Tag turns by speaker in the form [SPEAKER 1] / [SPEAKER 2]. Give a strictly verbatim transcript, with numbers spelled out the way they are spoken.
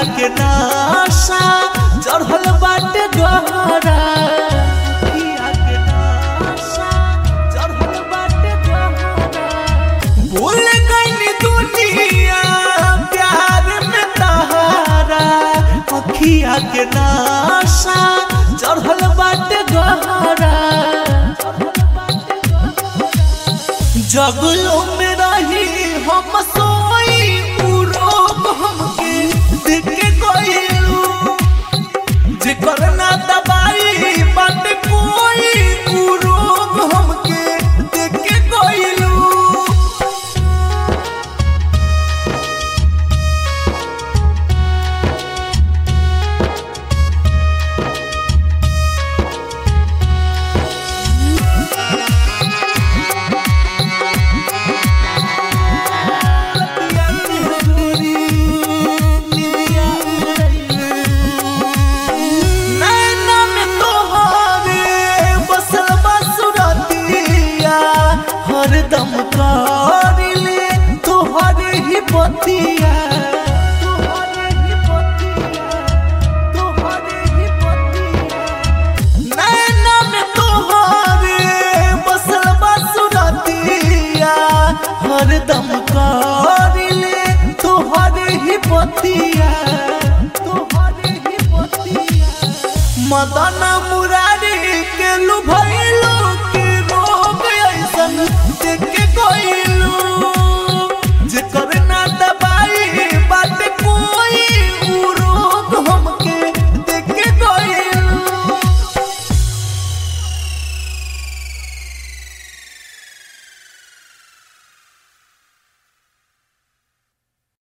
[SPEAKER 1] के नाशा चढ़ल बाटे गहरा अखिया के नाशा चढ़ल बाटे गहरा भूल गइनी दुनिया प्यार में तहारा अखिया के नाशा चढ़ल बाटे गहरा जगलो में रही हम सोई उरोग हमके देख के गइलू जेकर ना दबाई बात कोई उरोग हमके देख के गइलू हरदम करिले तोहरे ही बतिया तोहरे ही बतिया तोहरे ही बतिया नैना में तोहरे बसल बसुरतिया हरदम करिले तोहरे ही बतिया तोहरे ही बतिया मदन मुरारी के लुभैलो